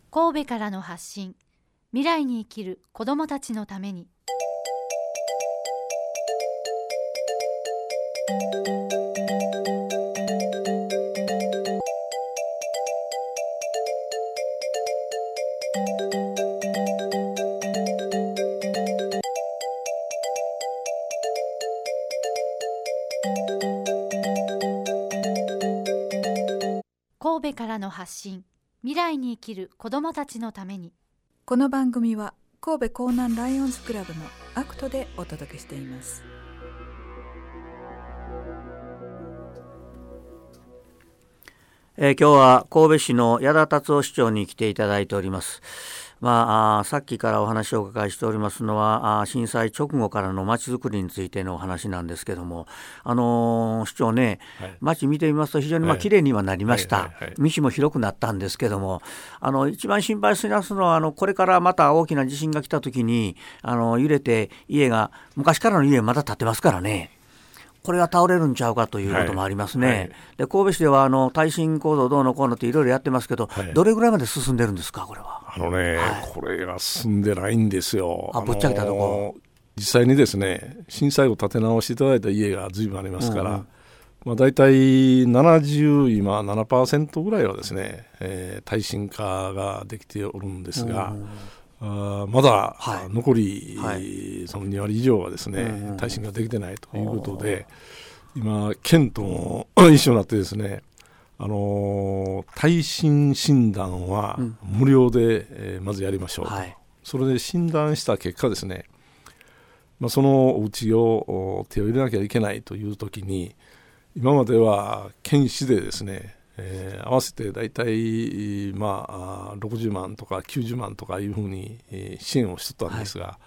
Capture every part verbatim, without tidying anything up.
神戸からの発信、未来に生きる子どもたちのために。神戸からの発信、未来に生きる子どもたちのために。 この番組は神戸江南ライオンズクラブのアクトでお届けしています。 えー、今日は神戸市の矢田達夫市長に来ていただいております。まあ、あさっきからお話をお伺いしておりますのは、あ震災直後からの街づくりについてのお話なんですけども、あのー、市長ね、はい、街見てみますと非常にまあ綺麗にはなりました、はいはいはいはい、道も広くなったんですけども、あの一番心配してますのは、あのこれからまた大きな地震が来た時にあの揺れて家が、昔からの家まだ建ってますからね、これが倒れるんちゃうかということもありますね、はいはい、で神戸市ではあの耐震構造どうのこうのっていろいろやってますけど、はい、どれぐらいまで進んでるんですか、これは。 あのね、はい、これが進んでないんですよ。 あぶっちゃけたところ、 実際にですね、震災を建て直していただいた家が随分ありますから、うんうんまあ、大体ななじゅう今 ななパーセント ぐらいはですね、えー、耐震化ができておるんですが、あまだ、はい、残り、はい、そのに割以上はですね、うん、耐震ができてないということで、今県とも一緒になってですね、あのー、耐震診断は無料で、うんえー、まずやりましょうと、はい、それで診断した結果ですね、まあ、そのお家を手を入れなきゃいけないというときに、今までは県市でですね、えー、合わせてだいたい、まあ、ろくじゅうまんとかきゅうじゅうまんとかいうふうに、えー、支援をしてたんですが、はい、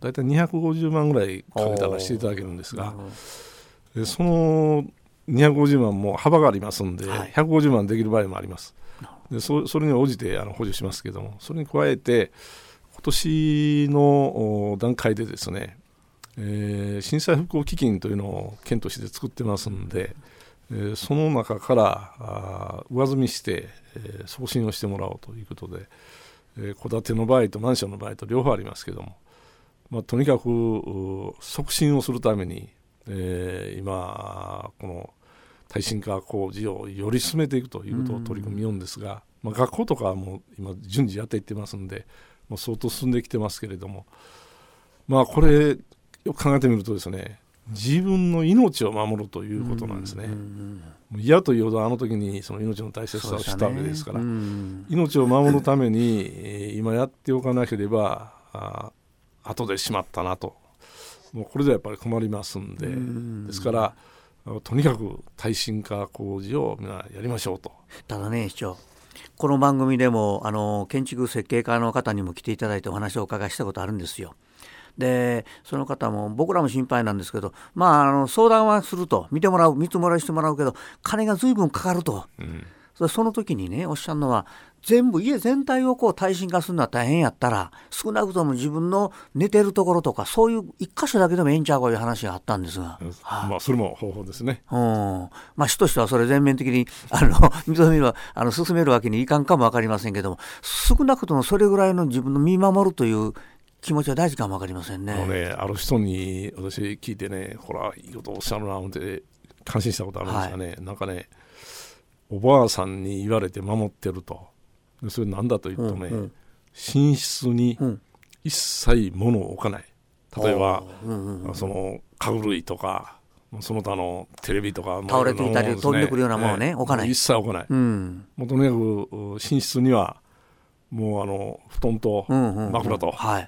だいたいにひゃくごじゅうまんぐらいかけたらしていただけるんですが、でそのにひゃくごじゅうまんも幅がありますんで、はい、ひゃくごじゅうまんできる場合もあります。で そ, それに応じてあの補助しますけども、それに加えて今年の段階でですね、えー、震災復興基金というのを県として作ってますんで、えー、その中からあ上積みして、えー、送信をしてもらおうということで、えー、戸建ての場合とマンションの場合と両方ありますけども、まあ、とにかく促進をするために、えー、今この耐震化工事をより進めていくということを取り組みようんですが、まあ、学校とかはもう今順次やっていってますんで、もう相当進んできてますけれども、まあこれよく考えてみるとですね、自分の命を守るということなんですね。嫌というほどあの時にその命の大切さを知ったわけですから、ね、命を守るために今やっておかなければあ後でしまったなと、もうこれでやっぱり困りますんで、んですからとにかく耐震化工事をみんなやりましょうと。 ただね市長、この番組でもあの建築設計家の方にも来ていただいてお話をお伺いしたことあるんですよ。でその方も僕らも心配なんですけど、まあ、あの相談はすると、見てもらう見積もりしてもらうけど金が随分かかると、うん、そ, その時にねおっしゃるのは、全部家全体をこう耐震化するのは大変やったら、少なくとも自分の寝てるところとかそういう一箇所だけでもええんちゃうかという話があったんですが、 はあまあ、それも方法ですね。 うんまあ、市としてはそれ全面的にあの認めるあの進めるわけにいかんかも分かりませんけども、少なくともそれぐらいの自分の見守るという気持ちは大事かも分かりませんね。 あのね、ある人に私聞いてね、ほらいいことおっしゃるなって感心したことあるんですがね、はい、なんかね、おばあさんに言われて守ってると。でそれなんだと言うとね、うんうん、寝室に一切物を置かない。例えば、うんうん、その家具類とかその他のテレビとか倒れてきたり飛んでくるようなものをね、置かない。 一切置かない、うん、もうとにかく寝室にはもうあの布団と枕と、うんうんうんはい、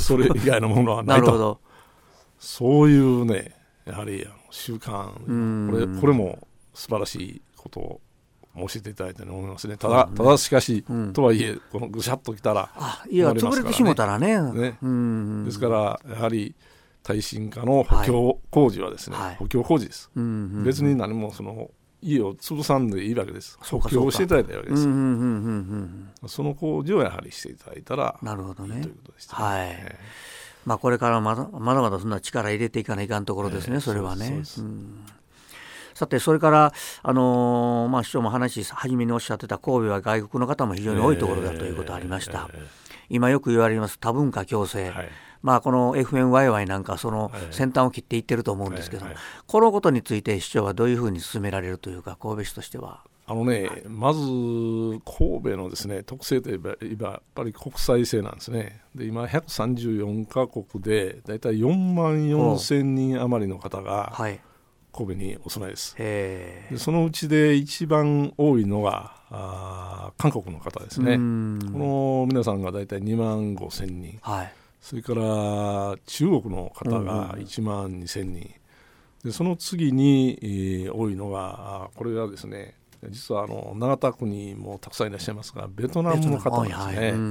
それ以外のものはないと。なるほど。そういうね、やはり習慣、これ、これも素晴らしいことを教えていただいたと思いますね。ただ、ただしかし、うん、とはいえこのぐしゃっときたら、 あいや潰れてしもたらね、 ね、うん、ですからやはり耐震化の補強工事はですね、はい、補強工事です、うんうん、別に何もその家を潰さんでいいわけです。補強をしていただいたわけです、うんうんうんうん、その工事をやはりしていただいたらなるほど、ね、 いいということでした、ねはいえーまあ、これからまだまだまだそんな力入れていかないかんところですね、えー、それはね。そうです、うん、 さてそれからあのーまあ、市長も話初めにおっしゃってた神戸は外国の方も非常に多いところだということがありました、えーえー、今よく言われます多文化共生、はい、まあ、この エフエムワイワイ なんかその先端を切っていってると思うんですけども、はいはいはい、このことについて市長はどういうふうに進められるというか神戸市としては。 あのね、はい、まず神戸のですね特性といえばやっぱり国際性なんですね。で今ひゃくさんじゅうよんカ国でだいたいよんまんよんせんにん余りの方が神戸にお住まいです、はい、でそのうちで一番多いのがあ韓国の方ですね。この皆さんがだいたいにまんごせんにん、はい、それから中国の方がいちまんにせんにん、でその次に、えー、多いのがこれがですね実はあの長田区にもたくさんいらっしゃいますがベトナムの方ですね、はいはい、うんうん、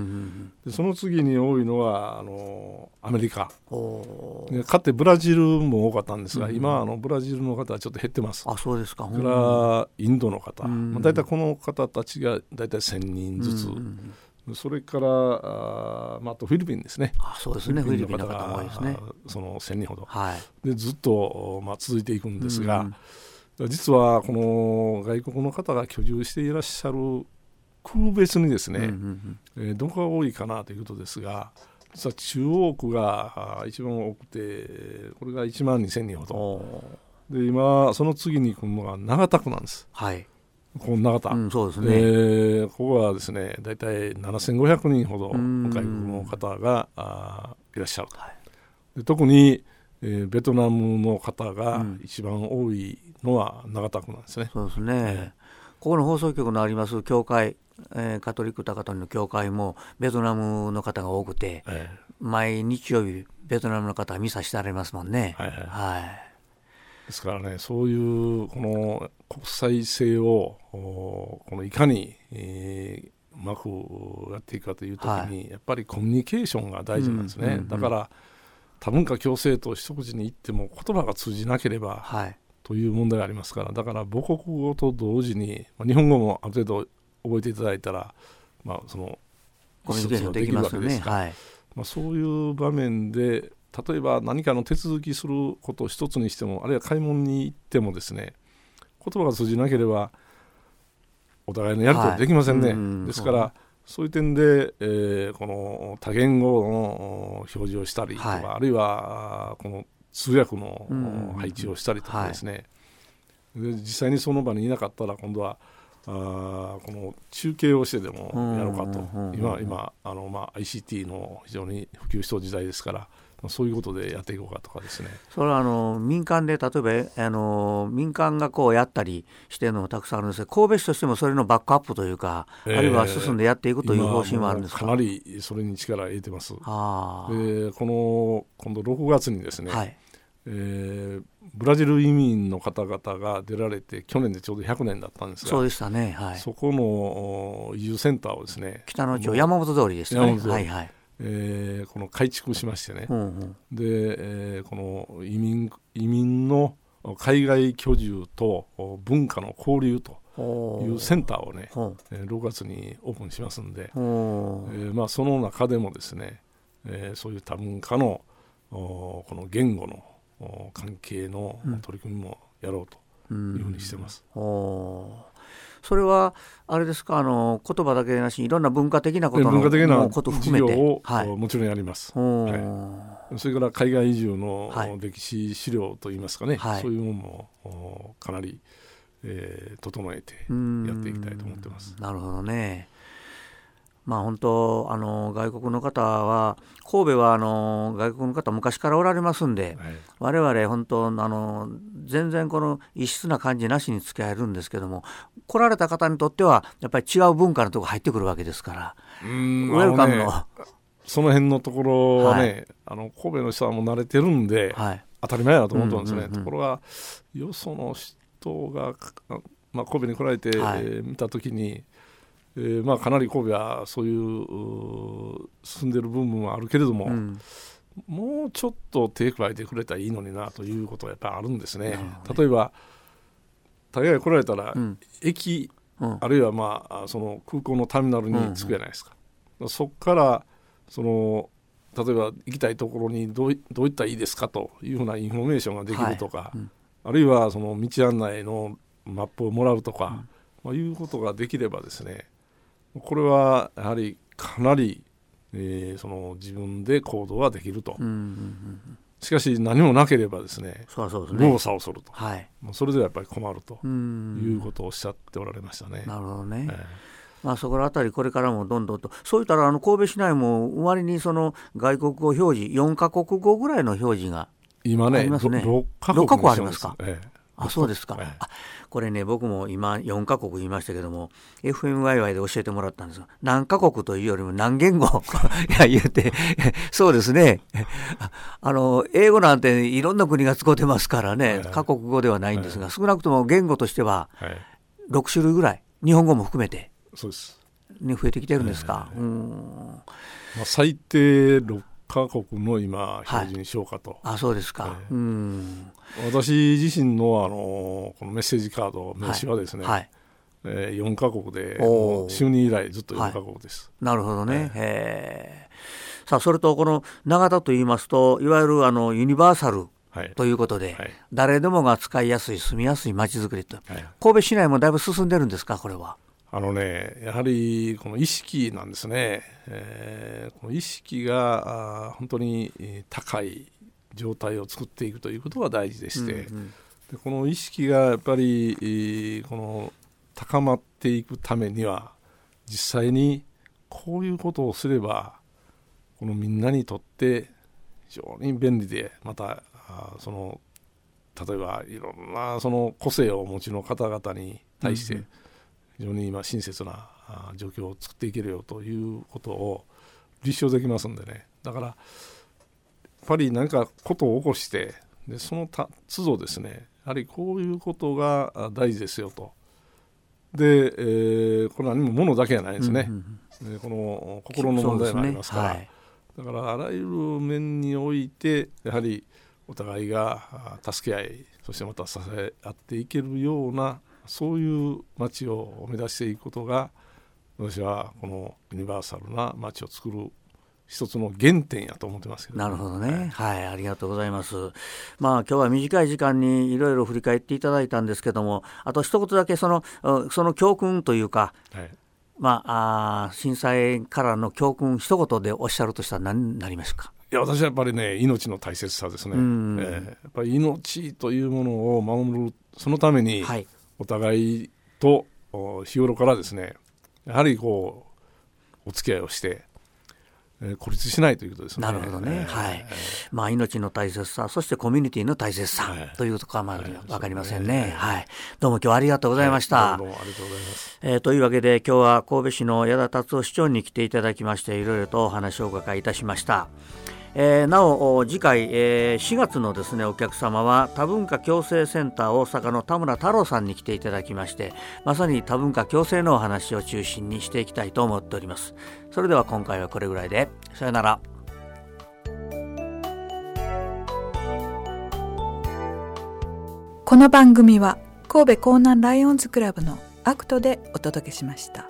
でその次に多いのはあのアメリカでかつてブラジルも多かったんですが、うん、今あのブラジルの方はちょっと減ってます。 あ、そうですか。 それからインドの方、うんまあ、だいたいこの方たちがだいたいせんにんずつ、うんうん、それからあ、まあ、あとフィリピンですね。 あ、そうですね、フィリピンの方も多いですね。 そのせんにんほど、 はい、 でずっと、まあ、続いていくんですが、うん実はこの外国の方が居住していらっしゃる区別にですね、うんうんうんえー、どこが多いかなということですが、実は中央区が一番多くてこれがいちまんにせんにんほどで、今その次に来るのが長田区なんです、はい、この長田、うん、そうですね、えー、ここはですねだいたいななせんごひゃくにんほど外国の方があいらっしゃる、はい、で特にえー、ベトナムの方が一番多いのは長田区なんですね、 うん、そうですね、えー、ここの放送局のあります教会、えー、カトリック高取の教会もベトナムの方が多くて、えー、毎日曜日ベトナムの方はミサしてありますもんね、はいはいはい、 ですからねそういうこの国際性をこのいかに、えー、うまくやっていくかというときに、はい、やっぱりコミュニケーションが大事なんですね、うんうんうん、だから多文化共生と一口に言っても言葉が通じなければ、はい、という問題がありますから、だから母国語と同時に、まあ、日本語もある程度覚えていただいたら、まあ、そのコミュニケーションできますよね、はい、 まあ、そういう場面で例えば何かの手続きすることを一つにしても、あるいは買い物に行ってもですね、言葉が通じなければお互いのやり取りできませんね、はい、うんですからそういう点で、えー、この多言語の表示をしたりとか、はい、あるいはこの通訳の配置をしたりとかですね、はい、で実際にその場にいなかったら今度はあこの中継をしてでもやろうかと、今、今あの、まあ、アイシーティー の非常に普及した時代ですから、そういうことでやっていこうかとかですね。 それはあの民間で例えばあの民間がこうやったりしているのもたくさんあるんですが、神戸市としてもそれのバックアップというか、えー、あるいは進んでやっていくという方針はあるんですか。 かなりそれに力を入れてます。あでこの今度ろくがつにですね、はい、えー、ブラジル移民の方々が出られて去年でちょうどひゃくねんだったんですが、 そうでしたね、はい、 そこの移住センターをですね、 北野町山本通りですね、山本通り、はいはい、 えー、この改築しましてね、うんうん、で、えー、この移民、移民の海外居住と文化の交流というセンターをね、えー、ろくがつにオープンしますんで、えーまあ、その中でもですね、えー、そういう多文化のこの言語の関係の取り組みもやろうというふうにしてます、うんうん、 それはあれですか、あの言葉だけでなしにいろんな文化的なことの文化的なこと含めて事業を、はい、もちろんやります、はい、それから海外移住の歴史資料といいますかね、はい、そういうものもかなり、えー、整えてやっていきたいと思ってます。 なるほどね。まあ、本当あの外国の方は神戸はあの外国の方昔からおられますんで、はい、我々本当あの全然この異質な感じなしに付き合えるんですけども、来られた方にとってはやっぱり違う文化のところ入ってくるわけですから、うーんウェルカムの、ね、 その辺のところはね、はい、あの神戸の人はもう慣れてるんで、はい、当たり前だと思ったんですね、うんうんうん、ところがよその人が、まあ、神戸に来られて、はい、見たときにえーまあ、かなり神戸はそういう進んでる部分はあるけれども、うん、もうちょっと手加えてくれたらいいのになということはやっぱりあるんですね。例えば大概来られたら、うん、駅、うん、あるいは、まあ、その空港のターミナルに着くじゃないですか、うんうん、そこからその例えば行きたいところにどう、どういったらいいですかというふうなインフォメーションができるとか、はい、うん、 あるいはその道案内のマップをもらうとか、うんまあ、いうことができればですね、これはやはりかなり、えー、その自分で行動ができると、うんうんうん、しかし何もなければですね、 そうそうですね、 右往左往すると、 はい、 もうそれではやっぱり困るということをおっしゃっておられましたね。 なるほどね、 えーまあ、そこらあたりこれからもどんどんと、そういったらあの神戸市内も割にその外国語表示よんカ国語ぐらいの表示が今ねありますね。 ろっカ国ろっカ国ありますか、 ええ、 あそうですか、ええ、あこれね僕も今よんカ国言いましたけども エフエムワイワイ で教えてもらったんですが、何カ国というよりも何言語いや言うてそうですね、あの英語なんていろんな国が使ってますからね、はい、カ国語ではないんですが、はい、少なくとも言語としてはろく種類ぐらい、日本語も含めてそうです、 ね、増えてきてるんですか、 えーうんまあ、最低ろっカ国の今表示にしようかと、 はい、あそうですか、えー、うん私自身の、あのこのメッセージカード名刺はですね、はいはいえー、よんカ国で就任以来ずっとよんカ国です、 はい、なるほどね、えー、さあそれとこの長田といいますといわゆるあのユニバーサルということで、はい、誰でもが使いやすい住みやすい街づくりと、はい、神戸市内もだいぶ進んでるんですか、これは。 あのね、やはりこの意識なんですね、えー、この意識が本当に高い状態を作っていくということが大事でして、うんうん、でこの意識がやっぱりこの高まっていくためには実際にこういうことをすればこのみんなにとって非常に便利で、またその例えばいろんなその個性をお持ちの方々に対して、うんうん非常に今親切な状況を作っていけるよということを立証できますんでね、だからやっぱり何かことを起こしてでそのた都度ですね、やはりこういうことが大事ですよと。で、えー、これは何も物だけじゃないんですね、うんうん、でこの心の問題もありますから、ねはい、だからあらゆる面においてやはりお互いが助け合い、そしてまた支え合っていけるようなそういう街を目指していくことが私はこのユニバーサルな街を作る一つの原点やと思ってますけど、ね、 なるほどね、はい、はい、ありがとうございます。まあ今日は短い時間にいろいろ振り返っていただいたんですけども、あと一言だけそのその教訓というか、はい、まあ、あ震災からの教訓一言でおっしゃるとしたら何になりますか。 いや私はやっぱりね命の大切さですね、うんえー、やっぱり命というものを守るそのために、はいお互いと日頃からですねやはりこうお付き合いをして、えー、孤立しないということですね。 なるほどね、えーはいまあ、命の大切さそしてコミュニティの大切さ、はい、というところはまだ分かりませんね、はいはい、どうも今日はありがとうございました、 はい、どうもありがとうございます、 えー、というわけで今日は神戸市の矢田達夫市長に来ていただきましていろいろとお話をお伺いいたしました。えー、なお次回、えー、しがつのですねお客様は多文化共生センター大阪の田村太郎さんに来ていただきまして、まさに多文化共生のお話を中心にしていきたいと思っております。それでは今回はこれぐらいでさよなら。 この番組は神戸江南ライオンズクラブのアクトでお届けしました。